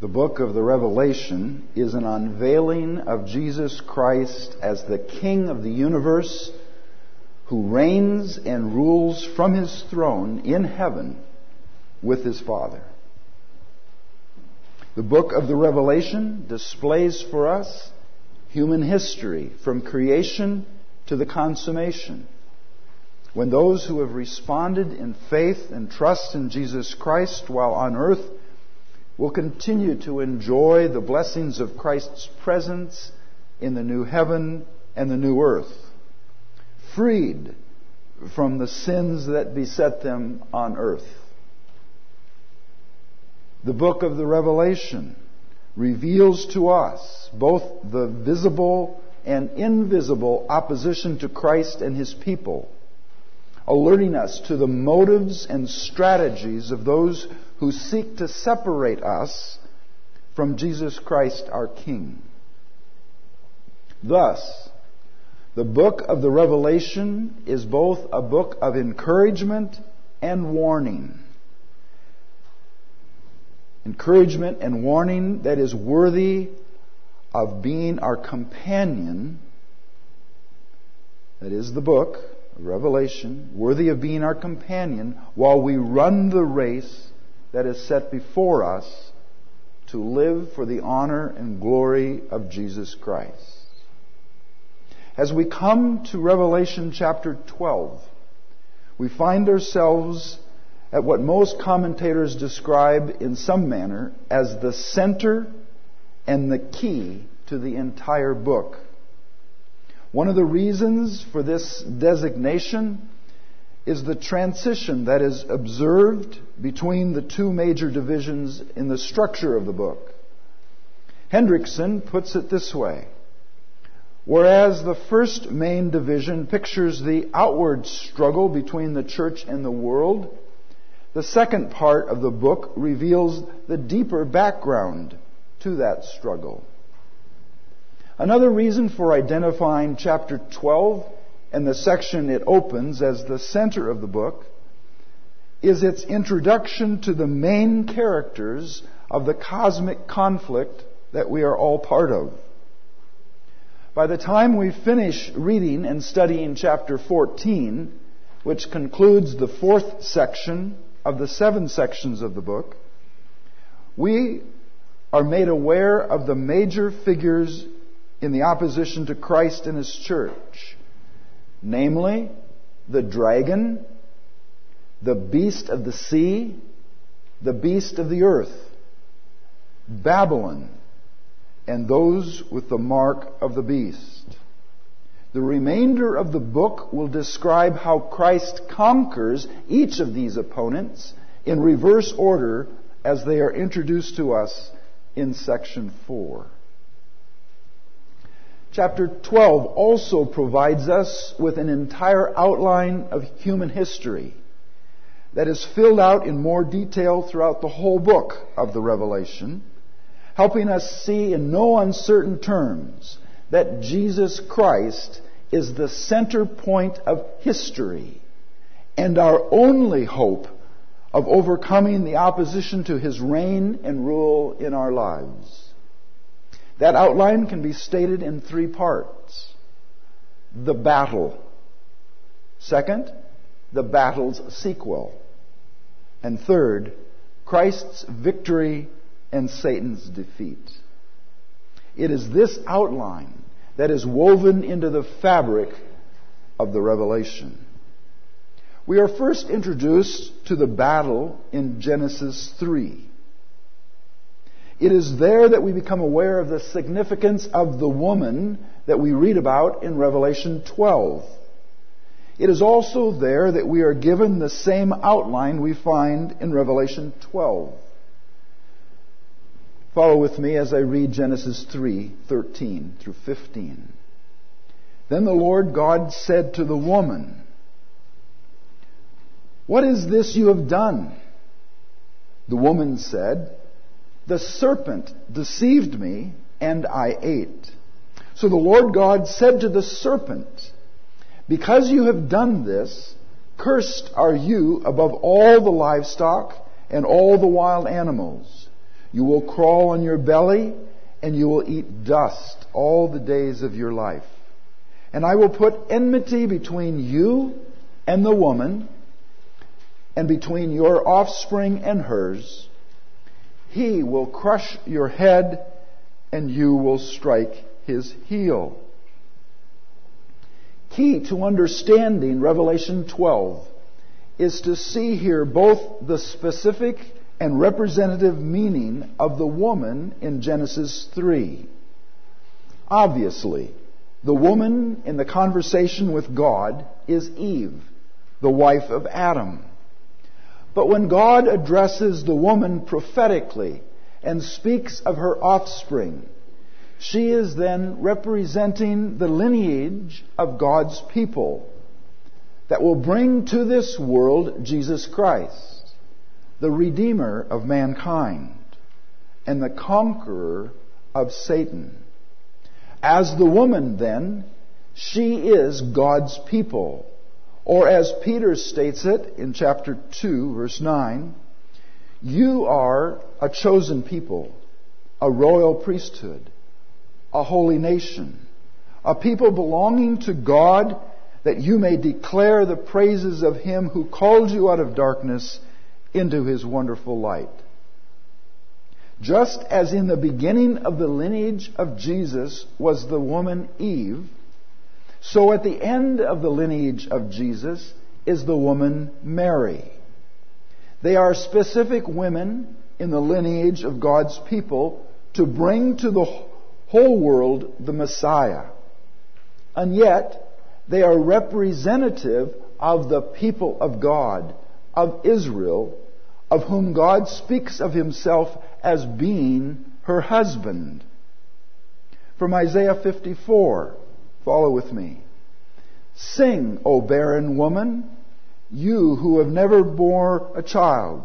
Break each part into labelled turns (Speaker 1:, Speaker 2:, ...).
Speaker 1: The book of the Revelation is an unveiling of Jesus Christ as the King of the universe who reigns and rules from His throne in heaven with His Father. The book of the Revelation displays for us human history from creation to the consummation, when those who have responded in faith and trust in Jesus Christ while on earth will continue to enjoy the blessings of Christ's presence in the new heaven and the new earth, freed from the sins that beset them on earth. The book of the Revelation reveals to us both the visible and invisible opposition to Christ and His people, alerting us to the motives and strategies of those who seek to separate us from Jesus Christ our King. Thus, the book of the Revelation is both a book of encouragement and warning. Encouragement and warning that is worthy of being our companion. That is the book of Revelation, worthy of being our companion while we run the race that is set before us to live for the honor and glory of Jesus Christ. As we come to Revelation chapter 12, we find ourselves at what most commentators describe in some manner as the center and the key to the entire book. One of the reasons for this designation is the transition that is observed between the two major divisions in the structure of the book. Hendrickson puts it this way: whereas the first main division pictures the outward struggle between the church and the world, the second part of the book reveals the deeper background to that struggle. Another reason for identifying chapter 12 and the section it opens as the center of the book is its introduction to the main characters of the cosmic conflict that we are all part of. By the time we finish reading and studying chapter 14, which concludes the fourth section of the 7 sections of the book, we are made aware of the major figures in the opposition to Christ and His church, namely the dragon, the beast of the sea, the beast of the earth, Babylon, and those with the mark of the beast. The remainder of the book will describe how Christ conquers each of these opponents in reverse order as they are introduced to us in section 4. Chapter 12 also provides us with an entire outline of human history that is filled out in more detail throughout the whole book of the Revelation, helping us see in no uncertain terms that Jesus Christ is the center point of history and our only hope of overcoming the opposition to His reign and rule in our lives. That outline can be stated in 3 parts. The battle. Second, the battle's sequel. And third, Christ's victory and Satan's defeat. It is this outline that is woven into the fabric of the Revelation. We are first introduced to the battle in Genesis 3. It is there that we become aware of the significance of the woman that we read about in Revelation 12. It is also there that we are given the same outline we find in Revelation 12. Follow with me as I read Genesis 3:13 through 15. Then the Lord God said to the woman, "What is this you have done?" The woman said, "The serpent deceived me, and I ate." So the Lord God said to the serpent, "Because you have done this, cursed are you above all the livestock and all the wild animals. You will crawl on your belly, and you will eat dust all the days of your life. And I will put enmity between you and the woman, and between your offspring and hers. He will crush your head, and you will strike his heel. Key to understanding Revelation 12 is to see here both the specific and representative meaning of the woman in Genesis 3. Obviously, the woman in the conversation with God is Eve, the wife of Adam. But when God addresses the woman prophetically and speaks of her offspring, she is then representing the lineage of God's people that will bring to this world Jesus Christ, the Redeemer of mankind and the conqueror of Satan. As the woman, then, she is God's people. Or as Peter states it in chapter 2, verse 9, you are a chosen people, a royal priesthood, a holy nation, a people belonging to God, that you may declare the praises of Him who called you out of darkness into His wonderful light. Just as in the beginning of the lineage of Jesus was the woman Eve, so at the end of the lineage of Jesus is the woman Mary. They are specific women in the lineage of God's people to bring to the whole world the Messiah. And yet, they are representative of the people of God, of Israel, of whom God speaks of Himself as being her husband. From Isaiah 54, follow with me. Sing, O barren woman, you who have never bore a child.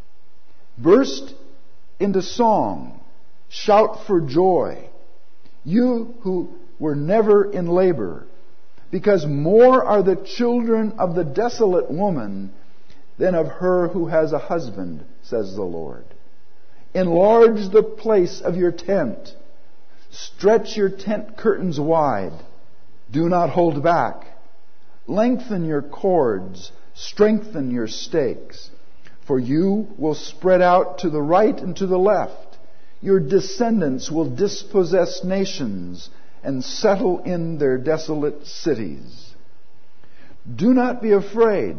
Speaker 1: Burst into song, shout for joy, you who were never in labor, because more are the children of the desolate woman than of her who has a husband, says the Lord. Enlarge the place of your tent. Stretch your tent curtains wide. Do not hold back. Lengthen your cords. Strengthen your stakes. For you will spread out to the right and to the left. Your descendants will dispossess nations and settle in their desolate cities. Do not be afraid.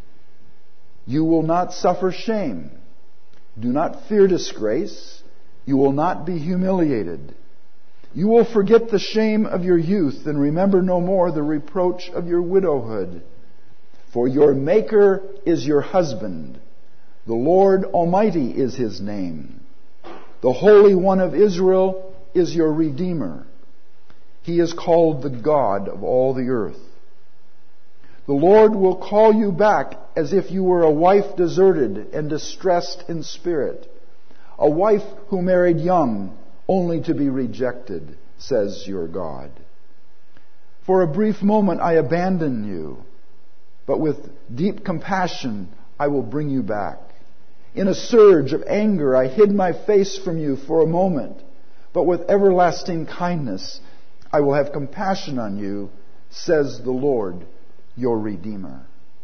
Speaker 1: You will not suffer shame. Do not fear disgrace. You will not be humiliated. You will forget the shame of your youth and remember no more the reproach of your widowhood. For your Maker is your husband. The Lord Almighty is His name. The Holy One of Israel is your Redeemer. He is called the God of all the earth. The Lord will call you back as if you were a wife deserted and distressed in spirit, a wife who married young, only to be rejected, says your God. For a brief moment I abandoned you, but with deep compassion I will bring you back. In a surge of anger I hid my face from you for a moment, but with everlasting kindness I will have compassion on you, says the Lord, your Redeemer.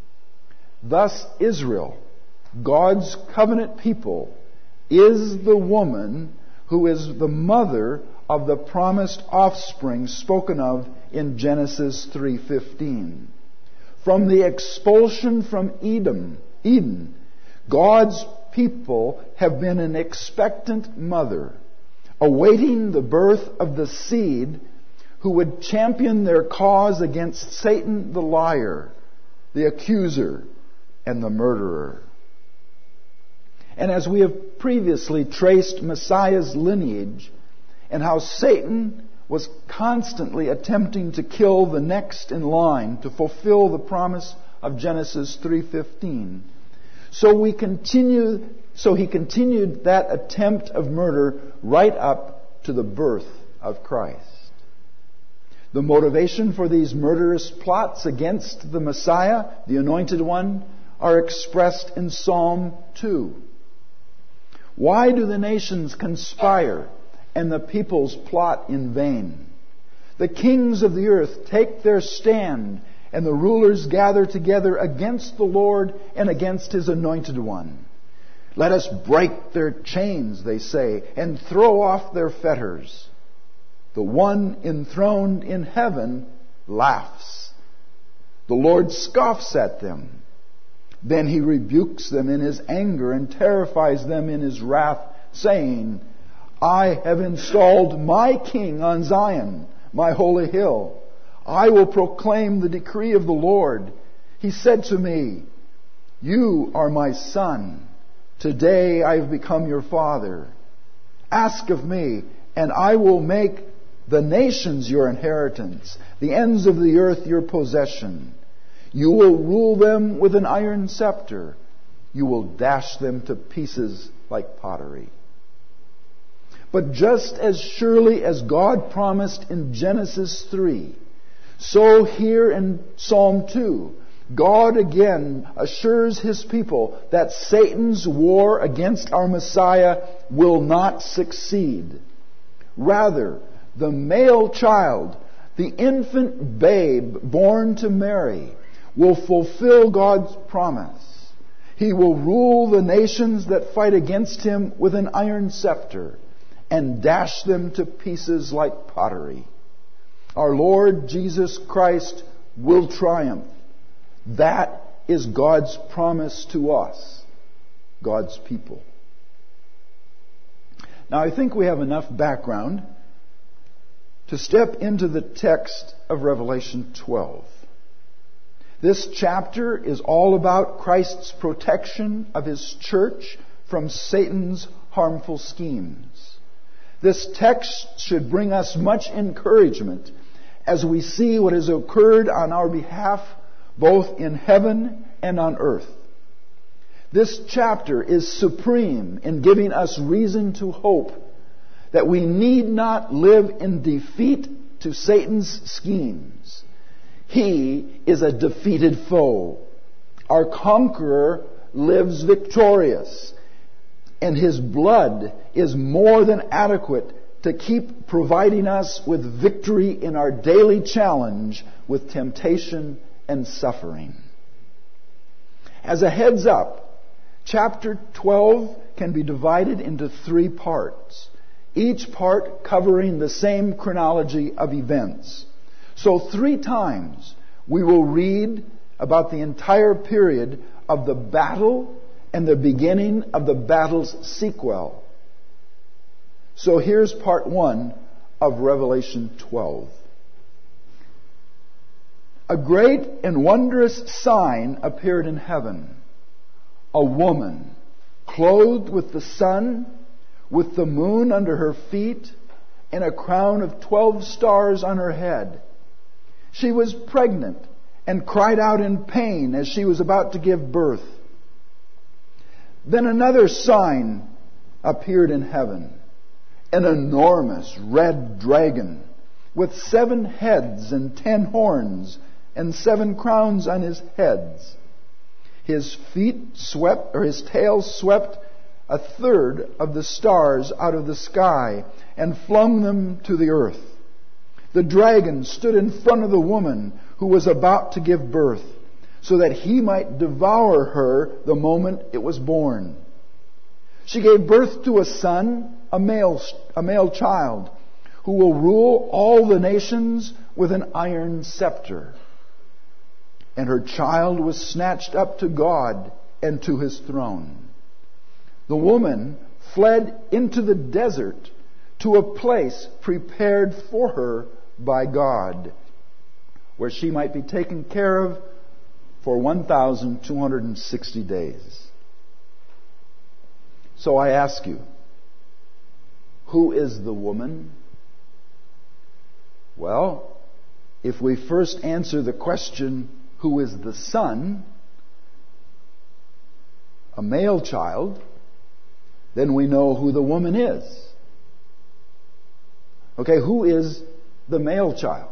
Speaker 1: Thus Israel, God's covenant people, is the woman who is the mother of the promised offspring spoken of in Genesis 3:15. From the expulsion from Eden, God's people have been an expectant mother, awaiting the birth of the seed who would champion their cause against Satan the liar, the accuser, and the murderer. And as we have previously traced Messiah's lineage and how Satan was constantly attempting to kill the next in line to fulfill the promise of Genesis 3:15, so he continued that attempt of murder right up to the birth of Christ. The motivation for these murderous plots against the Messiah, the Anointed One, are expressed in Psalm 2. Why do the nations conspire and the peoples plot in vain? The kings of the earth take their stand, and the rulers gather together against the Lord and against His Anointed One. Let us break their chains, they say, and throw off their fetters. The one enthroned in heaven laughs. The Lord scoffs at them. Then He rebukes them in His anger and terrifies them in His wrath, saying, I have installed my king on Zion, my holy hill. I will proclaim the decree of the Lord. He said to me, You are my son. Today I have become your father. Ask of me, and I will make the nations your inheritance, the ends of the earth your possession. You will rule them with an iron scepter. You will dash them to pieces like pottery. But just as surely as God promised in Genesis 3, so here in Psalm 2, God again assures His people that Satan's war against our Messiah will not succeed. Rather, the male child, the infant babe born to Mary, will fulfill God's promise. He will rule the nations that fight against Him with an iron scepter and dash them to pieces like pottery. Our Lord Jesus Christ will triumph. That is God's promise to us, God's people. Now, I think we have enough background to step into the text of Revelation 12. This chapter is all about Christ's protection of His church from Satan's harmful schemes. This text should bring us much encouragement as we see what has occurred on our behalf both in heaven and on earth. This chapter is supreme in giving us reason to hope that we need not live in defeat to Satan's schemes. He is a defeated foe. Our conqueror lives victorious, and His blood is more than adequate to keep providing us with victory in our daily challenge with temptation and suffering. As a heads up, chapter 12 can be divided into 3 parts, each part covering the same chronology of events. So 3 times we will read about the entire period of the battle and the beginning of the battle's sequel. So here's part 1 of Revelation 12. A great and wondrous sign appeared in heaven. A woman clothed with the sun, with the moon under her feet, and a crown of 12 stars on her head. She was pregnant and cried out in pain as she was about to give birth. Then another sign appeared in heaven. An enormous red dragon with 7 heads and 10 horns and 7 crowns on his heads. His tail swept 1/3 of the stars out of the sky and flung them to the earth. The dragon stood in front of the woman who was about to give birth, so that he might devour her the moment it was born. She gave birth to a son, a male child, who will rule all the nations with an iron scepter. And her child was snatched up to God and to His throne. The woman fled into the desert to a place prepared for her by God, where she might be taken care of for 1,260 days. So I ask you, who is the woman? Well, if we first answer the question, who is the son, a male child, then we know who the woman is. Okay, who is the male child?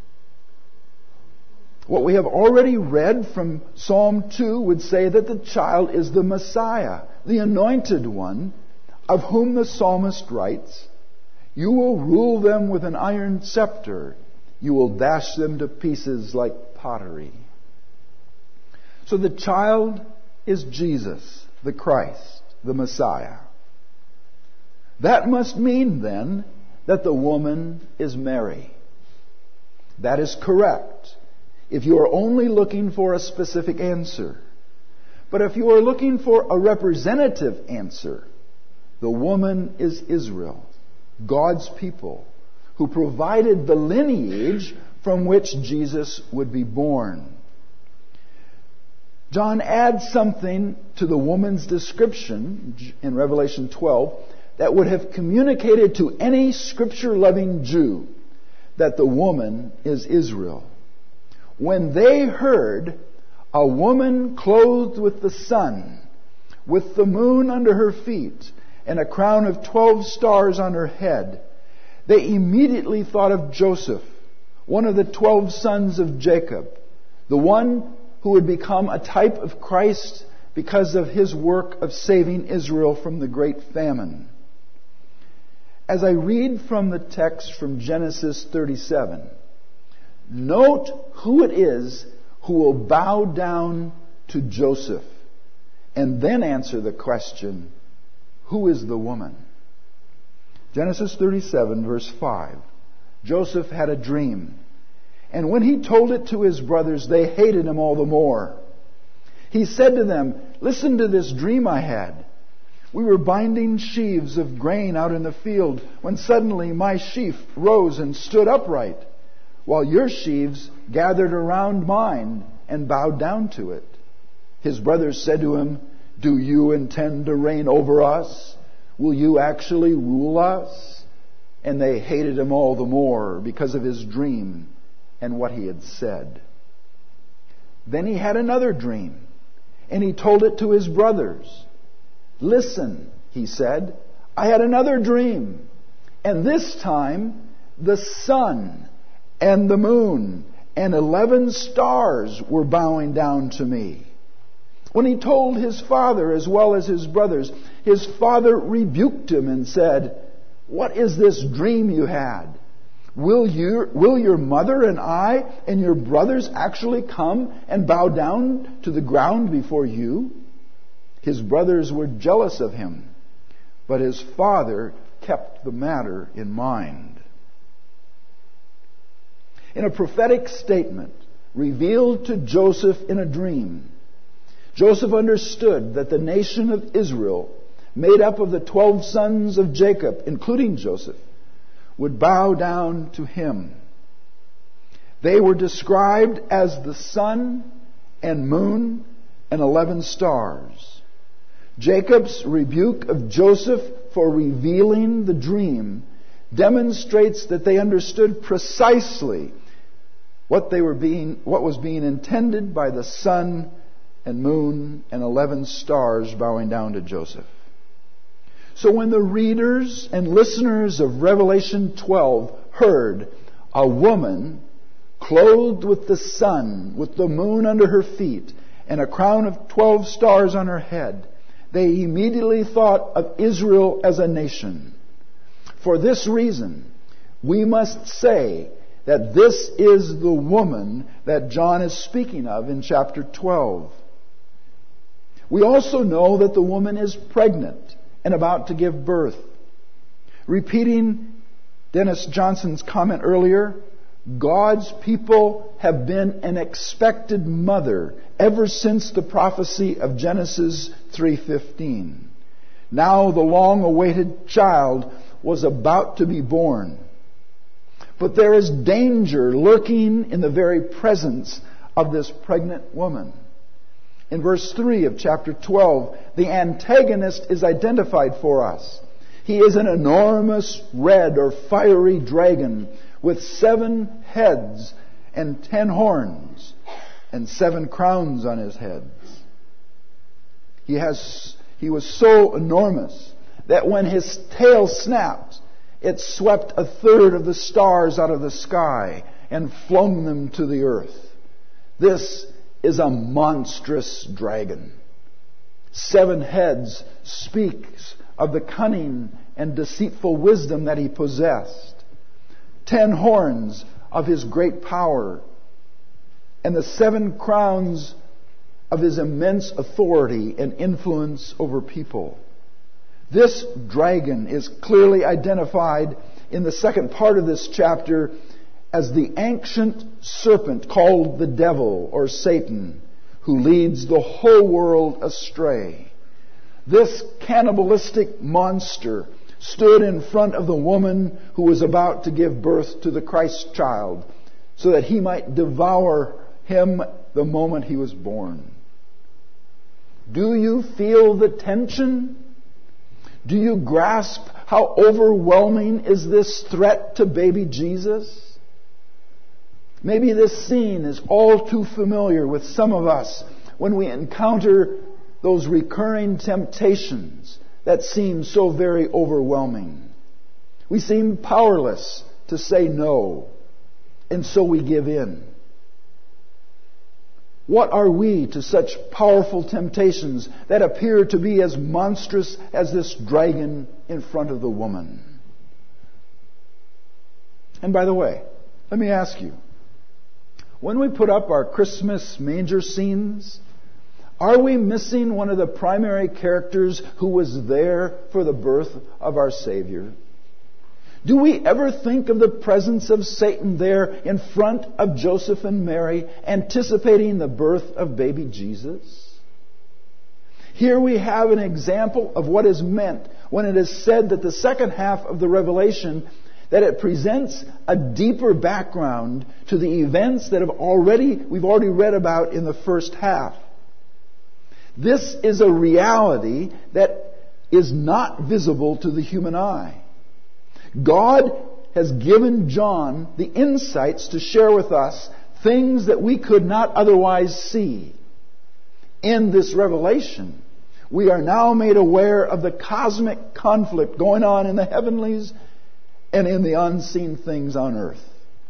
Speaker 1: What we have already read from Psalm 2 would say that the child is the Messiah, the anointed one, of whom the psalmist writes, "You will rule them with an iron scepter. You will dash them to pieces like pottery." So the child is Jesus, the Christ, the Messiah. That must mean then that the woman is Mary. That is correct if you are only looking for a specific answer. But if you are looking for a representative answer, the woman is Israel, God's people, who provided the lineage from which Jesus would be born. John adds something to the woman's description in Revelation 12 that would have communicated to any Scripture-loving Jew that the woman is Israel. When they heard a woman clothed with the sun, with the moon under her feet, and a crown of 12 stars on her head, they immediately thought of Joseph, one of the 12 sons of Jacob, the one who would become a type of Christ because of his work of saving Israel from the great famine. As I read from the text from Genesis 37, note who it is who will bow down to Joseph, and then answer the question, who is the woman? Genesis 37, verse 5. Joseph had a dream, and when he told it to his brothers, they hated him all the more. He said to them, "Listen to this dream I had. We were binding sheaves of grain out in the field, when suddenly my sheaf rose and stood upright, while your sheaves gathered around mine and bowed down to it." His brothers said to him, "Do you intend to reign over us? Will you actually rule us?" And they hated him all the more because of his dream and what he had said. Then he had another dream, and he told it to his brothers. "Listen," he said, "I had another dream, and this time the sun and the moon and 11 stars were bowing down to me." When he told his father as well as his brothers, his father rebuked him and said, "What is this dream you had? Will your mother and I and your brothers actually come and bow down to the ground before you?" His brothers were jealous of him, but his father kept the matter in mind. In a prophetic statement revealed to Joseph in a dream, Joseph understood that the nation of Israel, made up of the 12 sons of Jacob, including Joseph, would bow down to him. They were described as the sun and moon and 11 stars. Jacob's rebuke of Joseph for revealing the dream demonstrates that they understood precisely what was being intended by the sun and moon and 11 stars bowing down to Joseph. So when the readers and listeners of Revelation 12 heard a woman clothed with the sun, with the moon under her feet, and a crown of 12 stars on her head, they immediately thought of Israel as a nation. For this reason, we must say that this is the woman that John is speaking of in chapter 12. We also know that the woman is pregnant and about to give birth. Repeating Dennis Johnson's comment earlier, God's people have been an expected mother ever since the prophecy of Genesis 3:15. Now the long-awaited child was about to be born. But there is danger lurking in the very presence of this pregnant woman. In verse 3 of chapter 12, the antagonist is identified for us. He is an enormous red or fiery dragon with 7 heads and 10 horns and 7 crowns on his heads. He was so enormous that when his tail snapped, it swept 1/3 of the stars out of the sky and flung them to the earth. This is a monstrous dragon. 7 heads speaks of the cunning and deceitful wisdom that he possessed, 10 horns of his great power, and the 7 crowns of his immense authority and influence over people. This dragon is clearly identified in the second part of this chapter as the ancient serpent called the devil or Satan, who leads the whole world astray. This cannibalistic monster stood in front of the woman who was about to give birth to the Christ child, so that he might devour him the moment he was born. Do you feel the tension? Do you grasp how overwhelming is this threat to baby Jesus? Maybe this scene is all too familiar with some of us when we encounter those recurring temptations that seem so very overwhelming. We seem powerless to say no, and so we give in. What are we to such powerful temptations that appear to be as monstrous as this dragon in front of the woman? And by the way, let me ask you, when we put up our Christmas manger scenes, are we missing one of the primary characters who was there for the birth of our Savior? Do we ever think of the presence of Satan there in front of Joseph and Mary, anticipating the birth of baby Jesus? Here we have an example of what is meant when it is said that the second half of the Revelation, that it presents a deeper background to the events that we've already read about in the first half. This is a reality that is not visible to the human eye. God has given John the insights to share with us things that we could not otherwise see. In this revelation, we are now made aware of the cosmic conflict going on in the heavenlies and in the unseen things on earth.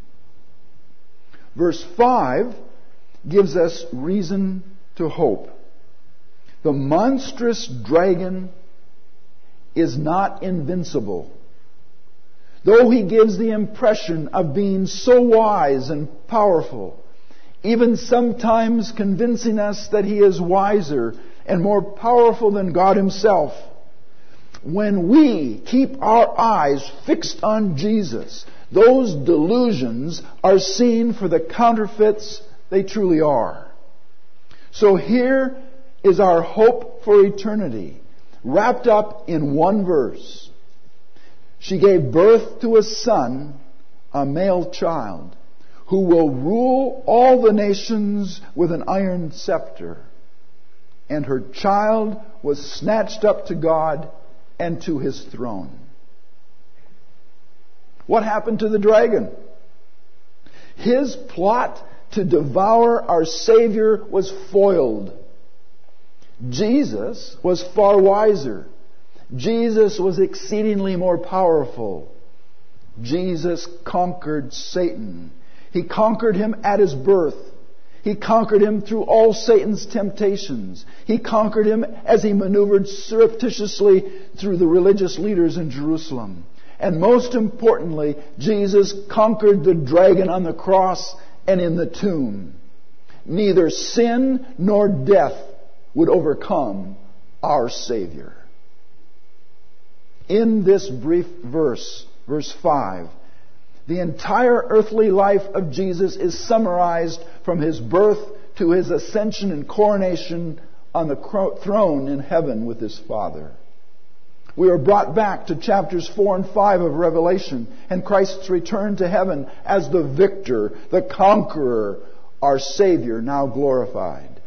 Speaker 1: Verse 5 gives us reason to hope. The monstrous dragon is not invincible. Though he gives the impression of being so wise and powerful, even sometimes convincing us that he is wiser and more powerful than God himself, when we keep our eyes fixed on Jesus, those delusions are seen for the counterfeits they truly are. So here is our hope for eternity, wrapped up in one verse. She gave birth to a son, a male child, who will rule all the nations with an iron scepter. And her child was snatched up to God and to his throne. What happened to the dragon? His plot to devour our Savior was foiled. Jesus was far wiser. Jesus was exceedingly more powerful. Jesus conquered Satan. He conquered him at his birth. He conquered him through all Satan's temptations. He conquered him as he maneuvered surreptitiously through the religious leaders in Jerusalem. And most importantly, Jesus conquered the dragon on the cross and in the tomb. Neither sin nor death would overcome our Savior. In this brief verse, verse 5, the entire earthly life of Jesus is summarized from his birth to his ascension and coronation on the throne in heaven with his Father. We are brought back to chapters 4 and 5 of Revelation and Christ's return to heaven as the victor, the conqueror, our Savior, now glorified.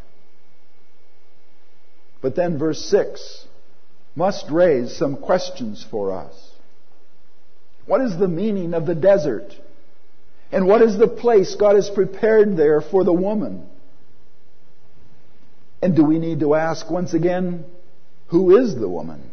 Speaker 1: But then verse 6 must raise some questions for us. What is the meaning of the desert? And what is the place God has prepared there for the woman? And do we need to ask once again, who is the woman?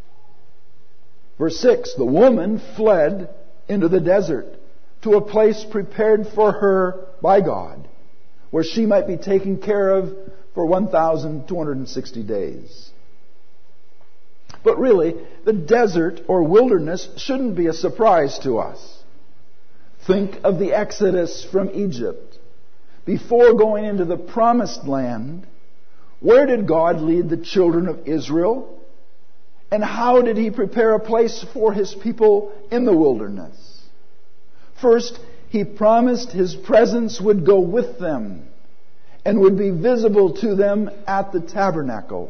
Speaker 1: Verse 6, the woman fled into the desert to a place prepared for her by God, where she might be taken care of for 1,260 days. But really, the desert or wilderness shouldn't be a surprise to us. Think of the Exodus from Egypt. Before going into the promised land, where did God lead the children of Israel? And how did He prepare a place for His people in the wilderness? First, He promised His presence would go with them and would be visible to them at the tabernacle.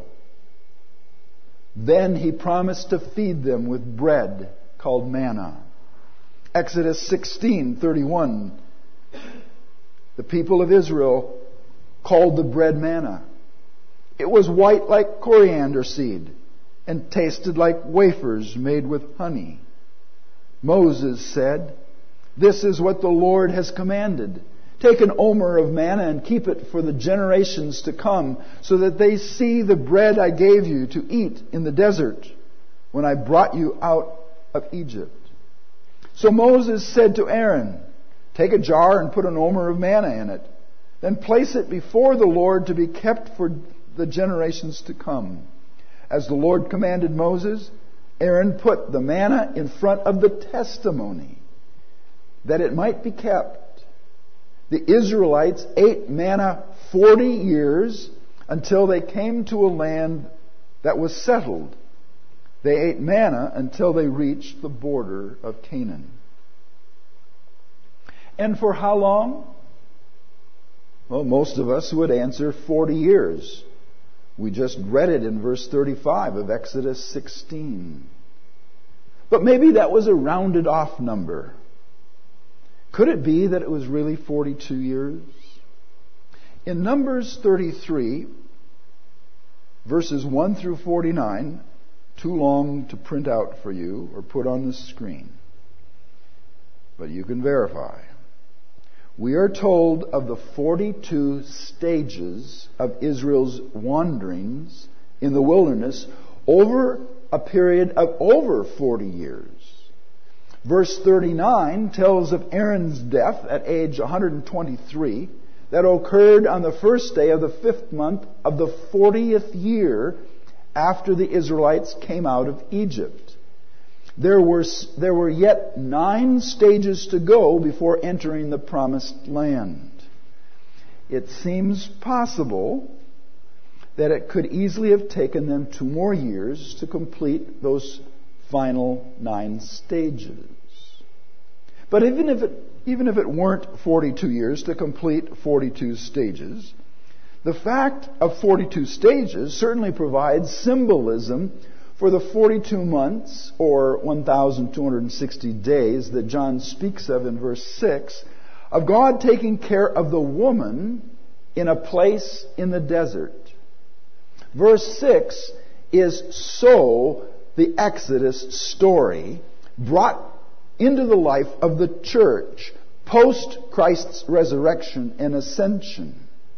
Speaker 1: Then He promised to feed them with bread called manna. Exodus 16:31. The people of Israel called the bread manna. It was white like coriander seed and tasted like wafers made with honey. Moses said, "This is what the Lord has commanded. Take an omer of manna and keep it for the generations to come, so that they see the bread I gave you to eat in the desert when I brought you out of Egypt." So Moses said to Aaron, "Take a jar and put an omer of manna in it. Then place it before the Lord to be kept for the generations to come." As the Lord commanded Moses, Aaron put the manna in front of the testimony, that it might be kept. The Israelites ate manna 40 years until they came to a land that was settled. They ate manna until they reached the border of Canaan. And for how long? Well, most of us would answer 40 years. We just read it in verse 35 of Exodus 16. But maybe that was a rounded off number. Could it be that it was really 42 years? In Numbers 33, verses 1 through 49, too long to print out for you or put on the screen, but you can verify. We are told of the 42 stages of Israel's wanderings in the wilderness over a period of over 40 years. Verse 39 tells of Aaron's death at age 123 that occurred on the first day of the 5th month of the 40th year after the Israelites came out of Egypt. There were yet 9 stages to go before entering the promised land. It seems possible that it could easily have taken them 2 more years to complete those final 9 stages. But even if it weren't 42 years to complete 42 stages, the fact of 42 stages certainly provides symbolism for the 42 months, or 1,260 days, that John speaks of in verse 6, of God taking care of the woman in a place in the desert. Verse 6 is so the Exodus story brought into the life of the church post Christ's resurrection and ascension.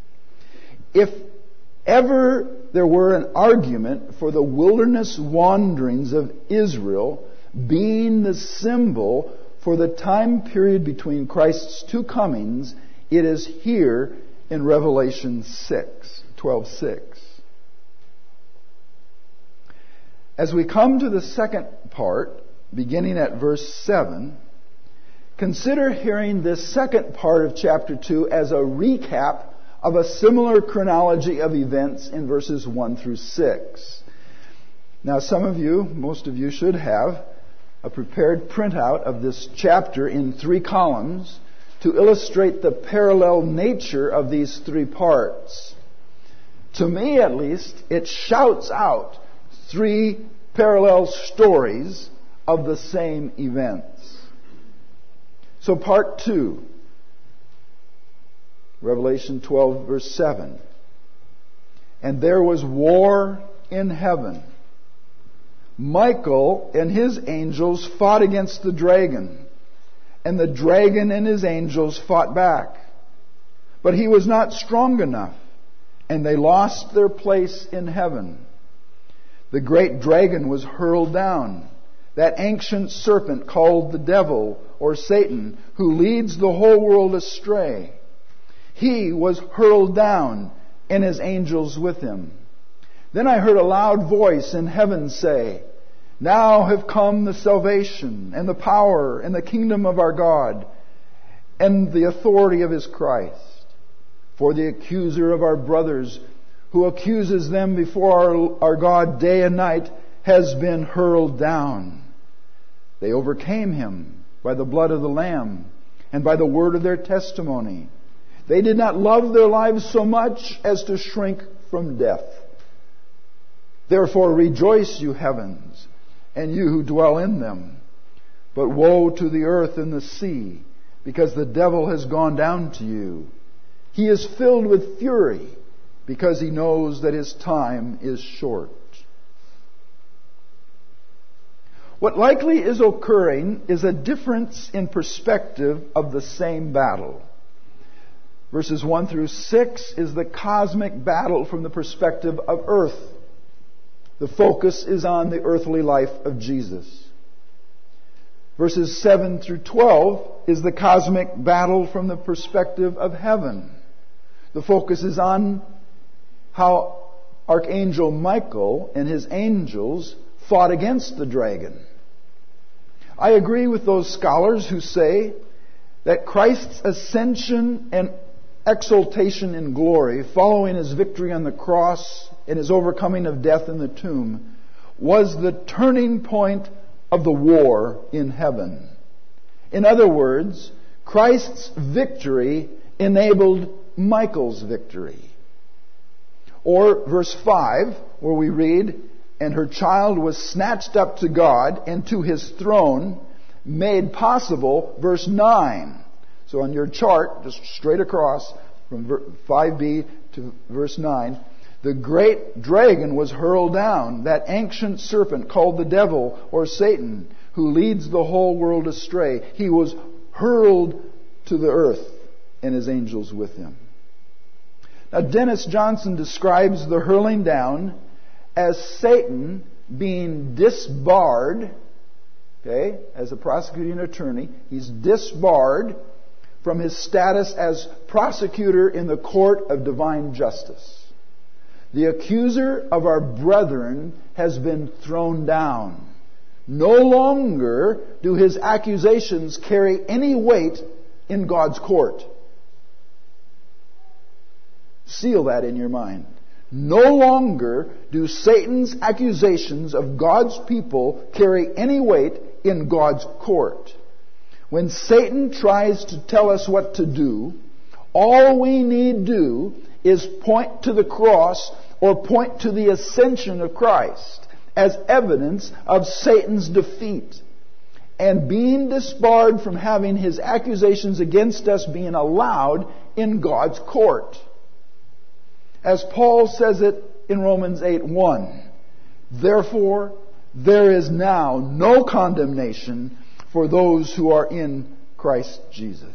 Speaker 1: If ever there were an argument for the wilderness wanderings of Israel being the symbol for the time period between Christ's 2 comings, it is here in Revelation 12:6. As we come to the second part, beginning at verse 7, consider hearing this second part of chapter 2 as a recap of a similar chronology of events in verses 1 through 6. Now, most of you should have a prepared printout of this chapter in 3 columns to illustrate the parallel nature of these 3 parts. To me, at least, it shouts out 3 parallel stories of the same events. So part 2, Revelation 12, verse 7. And there was war in heaven. Michael and his angels fought against the dragon, and the dragon and his angels fought back. But he was not strong enough, and they lost their place in heaven. The great dragon was hurled down, that ancient serpent called the devil or Satan, who leads the whole world astray. He was hurled down, and his angels with him. Then I heard a loud voice in heaven say, Now have come the salvation and the power and the kingdom of our God and the authority of His Christ. For the accuser of our brothers, who accuses them before our God day and night, has been hurled down. They overcame him by the blood of the Lamb and by the word of their testimony. They did not love their lives so much as to shrink from death. Therefore rejoice, you heavens, and you who dwell in them. But woe to the earth and the sea, because the devil has gone down to you. He is filled with fury, because he knows that his time is short. What likely is occurring is a difference in perspective of the same battle. Verses 1 through 6 is the cosmic battle from the perspective of earth. The focus is on the earthly life of Jesus. Verses 7 through 12 is the cosmic battle from the perspective of heaven. The focus is on how Archangel Michael and his angels fought against the dragon. I agree with those scholars who say that Christ's ascension and exaltation in glory, following His victory on the cross and His overcoming of death in the tomb, was the turning point of the war in heaven. In other words, Christ's victory enabled Michael's victory. Or verse 5, where we read, And her child was snatched up to God and to His throne, made possible, verse 9. So on your chart, just straight across from 5b to verse 9, the great dragon was hurled down, that ancient serpent called the devil or Satan, who leads the whole world astray. He was hurled to the earth and his angels with him. Now, Dennis Johnson describes the hurling down as Satan being disbarred, as a prosecuting attorney. He's disbarred from his status as prosecutor in the court of divine justice. The accuser of our brethren has been thrown down. No longer do his accusations carry any weight in God's court. Seal that in your mind. No longer do Satan's accusations of God's people carry any weight in God's court. When Satan tries to tell us what to do, all we need do is point to the cross or point to the ascension of Christ as evidence of Satan's defeat and being disbarred from having his accusations against us being allowed in God's court. As Paul says it in Romans 8:1, Therefore, there is now no condemnation for those who are in Christ Jesus.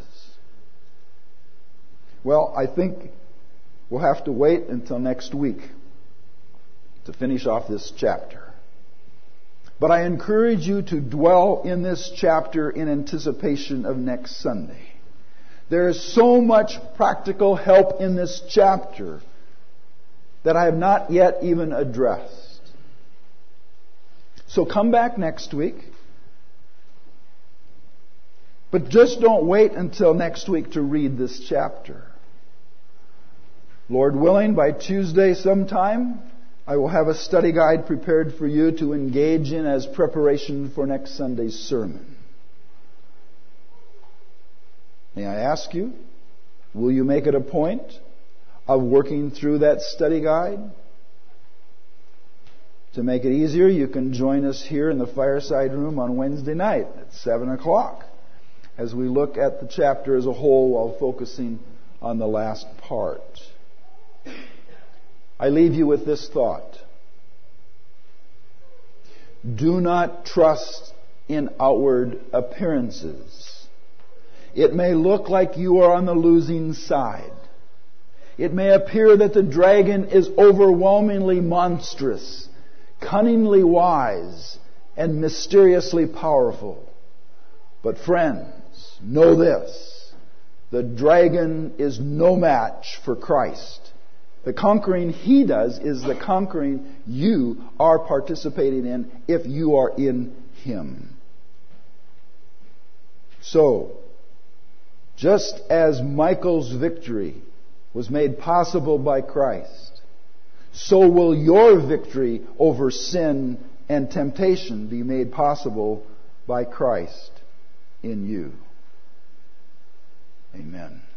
Speaker 1: Well, I think we'll have to wait until next week to finish off this chapter. But I encourage you to dwell in this chapter in anticipation of next Sunday. There is so much practical help in this chapter that I have not yet even addressed. So come back next week. But just don't wait until next week to read this chapter. Lord willing, by Tuesday sometime, I will have a study guide prepared for you to engage in as preparation for next Sunday's sermon. May I ask you, will you make it a point of working through that study guide? To make it easier, you can join us here in the fireside room on Wednesday night at 7 o'clock as we look at the chapter as a whole while focusing on the last part. I leave you with this thought. Do not trust in outward appearances. It may look like you are on the losing side. It may appear that the dragon is overwhelmingly monstrous, cunningly wise, and mysteriously powerful. But friends, know this. The dragon is no match for Christ The conquering He does is the conquering you are participating in if you are in Him. So, just as Michael's victory was made possible by Christ, so will your victory over sin and temptation be made possible by Christ in you. Amen.